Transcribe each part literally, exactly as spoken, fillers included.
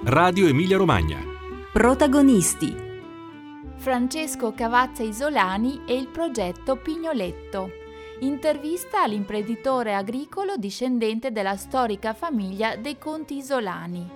Radio Emilia Romagna. Protagonisti: Francesco Cavazza Isolani e il progetto Pignoletto. Intervista all'imprenditore agricolo discendente della storica famiglia dei Conti Isolani.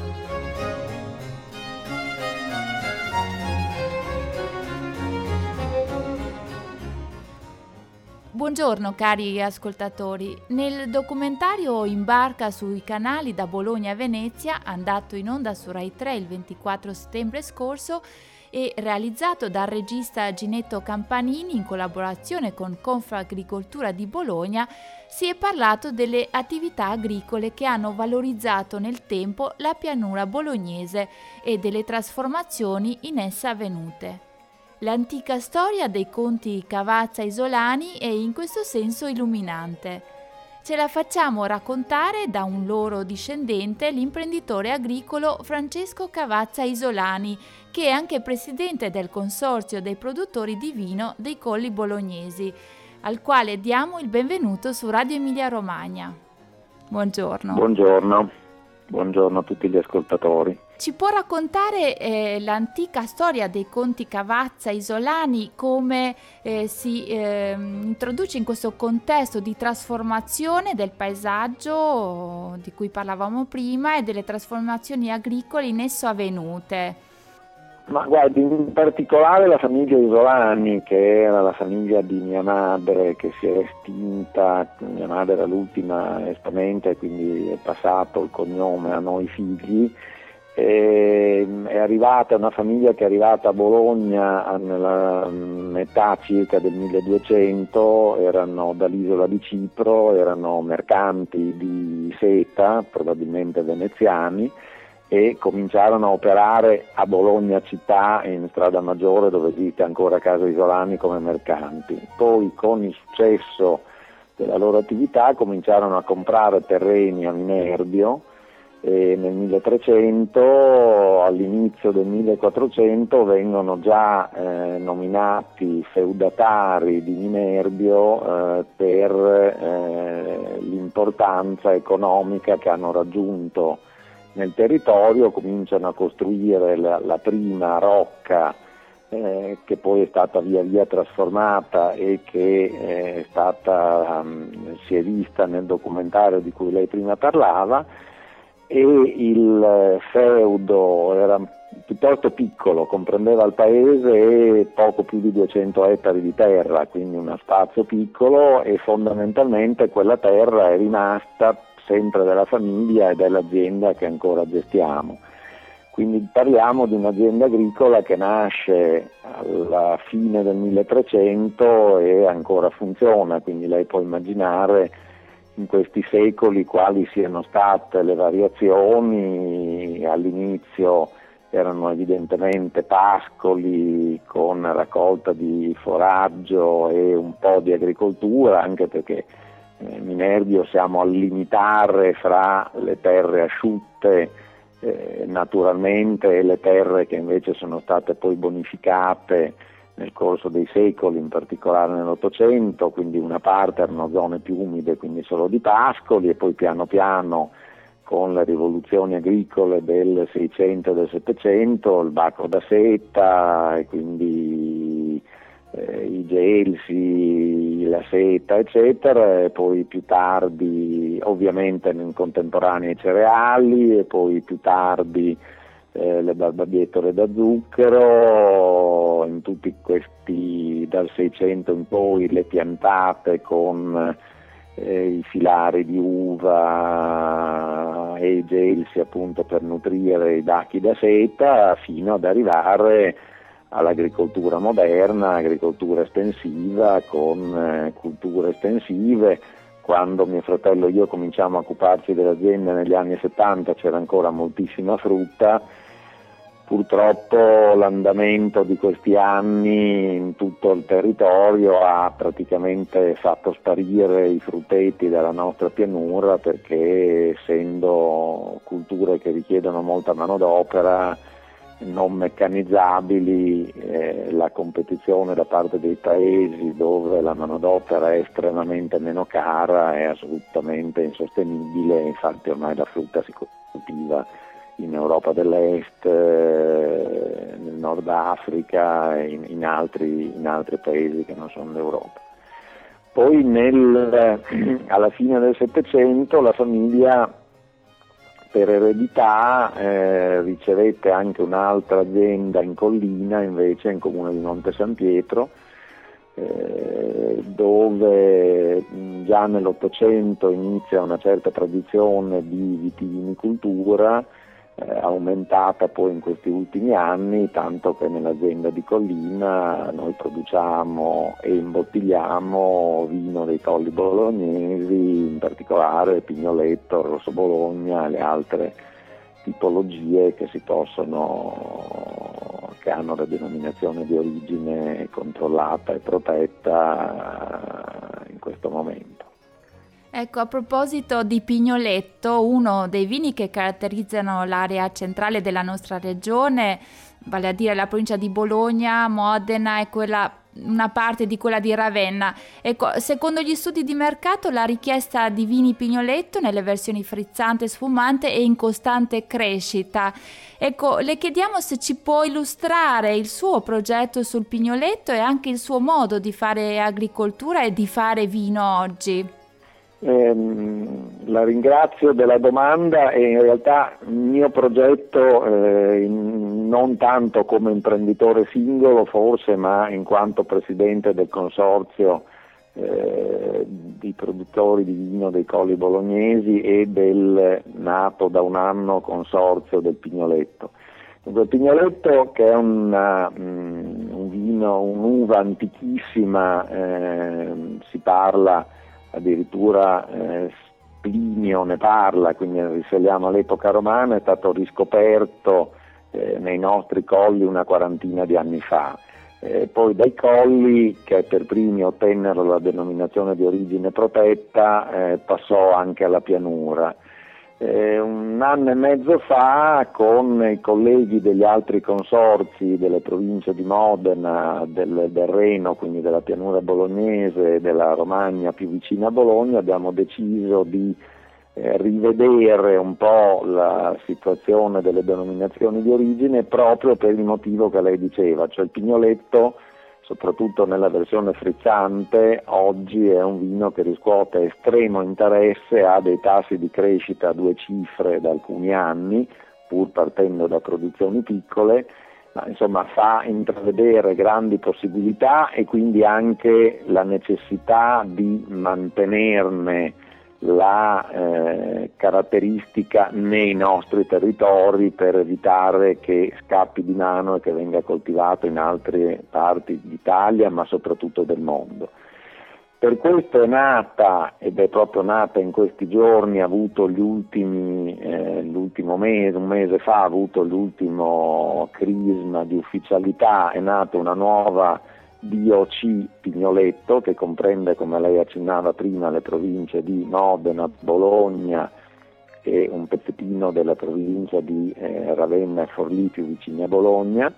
Buongiorno cari ascoltatori. Nel documentario In barca sui canali da Bologna a Venezia, andato in onda su Rai tre il ventiquattro settembre scorso e realizzato dal regista Ginetto Campanini in collaborazione con Confagricoltura di Bologna, si è parlato delle attività agricole che hanno valorizzato nel tempo la pianura bolognese e delle trasformazioni in essa avvenute. L'antica storia dei conti Cavazza Isolani è in questo senso illuminante. Ce la facciamo raccontare da un loro discendente, l'imprenditore agricolo Francesco Cavazza Isolani, che è anche presidente del consorzio dei produttori di vino dei Colli Bolognesi, al quale diamo il benvenuto su Radio Emilia Romagna. Buongiorno. Buongiorno, buongiorno a tutti gli ascoltatori. Ci può raccontare eh, l'antica storia dei conti Cavazza Isolani, come eh, si eh, introduce in questo contesto di trasformazione del paesaggio di cui parlavamo prima e delle trasformazioni agricole in esso avvenute? Ma guardi, in particolare la famiglia Isolani, che era la famiglia di mia madre, che si era estinta, mia madre era l'ultima esponente, quindi è passato il cognome a noi figli. E è arrivata una famiglia che è arrivata a Bologna nella metà circa del milleduecento, erano dall'isola di Cipro, erano mercanti di seta, probabilmente veneziani, e cominciarono a operare a Bologna città, in Strada Maggiore, dove esiste ancora Casa Isolani, come mercanti. Poi con il successo della loro attività cominciarono a comprare terreni a Minerbio, e nel milletrecento, all'inizio del millequattrocento, vengono già eh, nominati feudatari di Minerbio eh, per eh, l'importanza economica che hanno raggiunto nel territorio. Cominciano a costruire la, la prima rocca eh, che poi è stata via via trasformata e che eh, è stata um, si è vista nel documentario di cui lei prima parlava. E il feudo era piuttosto piccolo, comprendeva il paese e poco più di duecento ettari di terra, quindi uno spazio piccolo, e fondamentalmente quella terra è rimasta sempre della famiglia e dell'azienda che ancora gestiamo. Quindi parliamo di un'azienda agricola che nasce alla fine del milletrecento e ancora funziona, quindi lei può immaginare in questi secoli quali siano state le variazioni. All'inizio erano evidentemente pascoli con raccolta di foraggio e un po' di agricoltura, anche perché eh, Minerbio siamo al limitare fra le terre asciutte eh, naturalmente e le terre che invece sono state poi bonificate nel corso dei secoli, in particolare nell'Ottocento, quindi una parte erano zone più umide, quindi solo di pascoli, e poi piano piano con le rivoluzioni agricole del Seicento e del Settecento, il bacco da seta, e quindi eh, i gelsi, la seta, eccetera, e poi più tardi ovviamente in contemporanea i cereali, e poi più tardi Eh, le barbabietole da zucchero, in tutti questi dal Seicento in poi le piantate con eh, i filari di uva e i gelsi appunto per nutrire i bacchi da seta, fino ad arrivare all'agricoltura moderna, agricoltura estensiva con eh, culture estensive. Quando mio fratello e io cominciamo a occuparci dell'azienda negli anni settanta c'era ancora moltissima frutta. Purtroppo l'andamento di questi anni in tutto il territorio ha praticamente fatto sparire i frutteti dalla nostra pianura, perché essendo culture che richiedono molta manodopera, non meccanizzabili, eh, la competizione da parte dei paesi dove la manodopera è estremamente meno cara è assolutamente insostenibile. Infatti ormai la frutta si coltiva in Europa dell'Est, eh, nel Nord Africa e in, in, altri, in altri paesi che non sono l'Europa. Poi nel, alla fine del Settecento la famiglia per eredità eh, ricevette anche un'altra azienda in collina, invece in comune di Monte San Pietro, eh, dove già nell'Ottocento inizia una certa tradizione di vitivinicoltura, eh, aumentata poi in questi ultimi anni, tanto che nell'azienda di collina noi produciamo e imbottigliamo vino dei Colli Bolognesi, in particolare Pignoletto, Rosso Bologna e le altre tipologie che si possono, che hanno la denominazione di origine controllata e protetta in questo momento. Ecco, a proposito di Pignoletto, uno dei vini che caratterizzano l'area centrale della nostra regione, vale a dire la provincia di Bologna, Modena e quella, una parte di quella di Ravenna. Ecco, secondo gli studi di mercato la richiesta di vini Pignoletto nelle versioni frizzante e sfumante è in costante crescita. Ecco, le chiediamo se ci può illustrare il suo progetto sul Pignoletto e anche il suo modo di fare agricoltura e di fare vino oggi. Eh, la ringrazio della domanda e in realtà il mio progetto eh, in, non tanto come imprenditore singolo forse, ma in quanto presidente del consorzio eh, di produttori di vino dei Colli Bolognesi e del nato da un anno consorzio del Pignoletto. Il Pignoletto, che è una, um, un vino, un'uva antichissima, eh, si parla addirittura eh, Plinio ne parla, quindi risaliamo all'epoca romana, è stato riscoperto eh, nei nostri colli una quarantina di anni fa. Eh, poi dai colli, che per primi ottennero la denominazione di origine protetta, eh, passò anche alla pianura. Eh, un anno e mezzo fa, con i colleghi degli altri consorzi delle province di Modena, del, del Reno, quindi della pianura bolognese e della Romagna più vicina a Bologna, abbiamo deciso di eh, rivedere un po' la situazione delle denominazioni di origine, proprio per il motivo che lei diceva, cioè il Pignoletto, soprattutto nella versione frizzante, oggi è un vino che riscuote estremo interesse, ha dei tassi di crescita a due cifre da alcuni anni, pur partendo da produzioni piccole, ma insomma fa intravedere grandi possibilità e quindi anche la necessità di mantenerne la eh, caratteristica nei nostri territori per evitare che scappi di mano e che venga coltivato in altre parti d'Italia, ma soprattutto del mondo. Per questo è nata, ed è proprio nata in questi giorni, ha avuto gli ultimi, eh, l'ultimo mese, un mese fa ha avuto l'ultimo crisma di ufficialità, è nata una nuova D O C Pignoletto, che comprende, come lei accennava prima, le province di Modena, Bologna e un pezzettino della provincia di eh, Ravenna e Forlì più vicini a Bologna,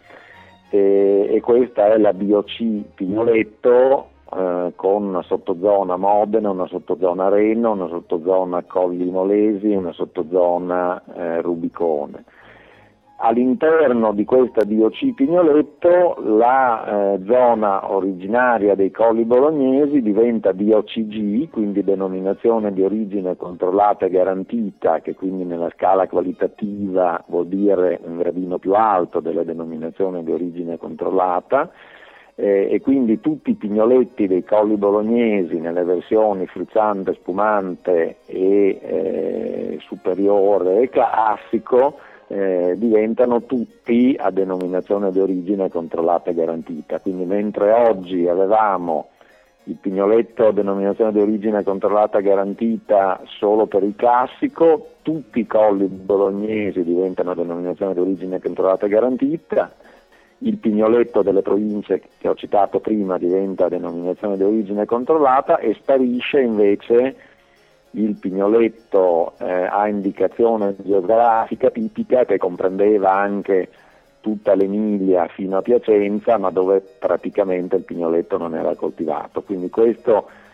e, e questa è la D O C Pignoletto eh, con una sottozona Modena, una sottozona Reno, una sottozona Colli Molesi e una sottozona eh, Rubicone. All'interno di questa D O C Pignoletto la eh, zona originaria dei Colli Bolognesi diventa D O C G, quindi denominazione di origine controllata e garantita, che quindi nella scala qualitativa vuol dire un gradino più alto della denominazione di origine controllata, eh, e quindi tutti i pignoletti dei Colli Bolognesi nelle versioni frizzante, spumante e eh, superiore e classico Eh, diventano tutti a denominazione di origine controllata e garantita. Quindi mentre oggi avevamo il Pignoletto a denominazione di origine controllata e garantita solo per il classico, tutti i Colli Bolognesi diventano a denominazione di origine controllata e garantita, il Pignoletto delle province che ho citato prima diventa a denominazione di origine controllata e sparisce invece il Pignoletto eh, a indicazione geografica tipica, che comprendeva anche tutta l'Emilia fino a Piacenza, ma dove praticamente il Pignoletto non era coltivato. Quindi questo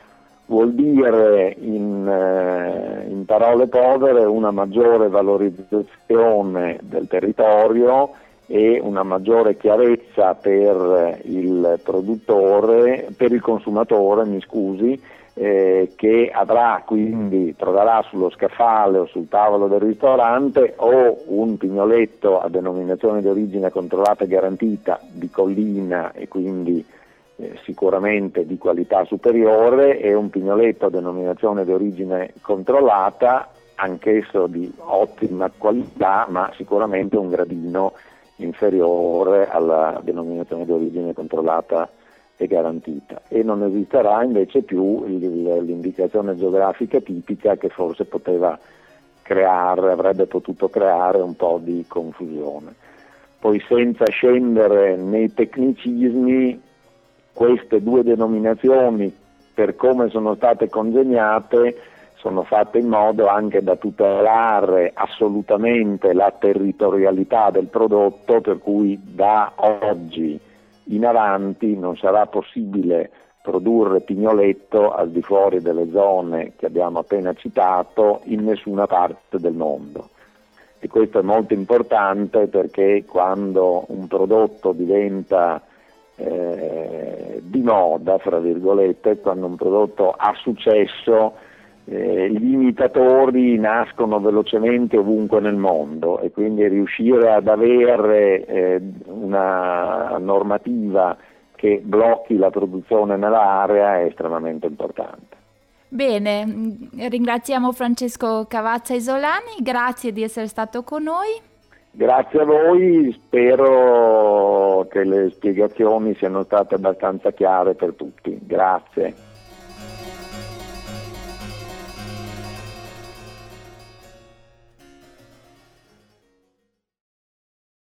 vuol dire in, eh, in parole povere una maggiore valorizzazione del territorio e una maggiore chiarezza per il produttore, per il consumatore, mi scusi, eh, che avrà quindi, troverà sullo scaffale o sul tavolo del ristorante o un pignoletto a denominazione di origine controllata e garantita di collina e quindi eh, sicuramente di qualità superiore, e un pignoletto a denominazione di origine controllata, anch'esso di ottima qualità, ma sicuramente un gradino inferiore alla denominazione di origine controllata e garantita, e non esisterà invece più il, l'indicazione geografica tipica che forse poteva creare, avrebbe potuto creare un po' di confusione. Poi, senza scendere nei tecnicismi, queste due denominazioni, per come sono state congegnate, sono fatte in modo anche da tutelare assolutamente la territorialità del prodotto, per cui da oggi in avanti non sarà possibile produrre pignoletto al di fuori delle zone che abbiamo appena citato in nessuna parte del mondo. E questo è molto importante, perché quando un prodotto diventa eh, di moda, fra virgolette, quando un prodotto ha successo, Eh, gli imitatori nascono velocemente ovunque nel mondo, e quindi riuscire ad avere eh, una normativa che blocchi la produzione nell'area è estremamente importante. Bene, ringraziamo Francesco Cavazza Isolani, grazie di essere stato con noi. Grazie a voi, spero che le spiegazioni siano state abbastanza chiare per tutti. Grazie.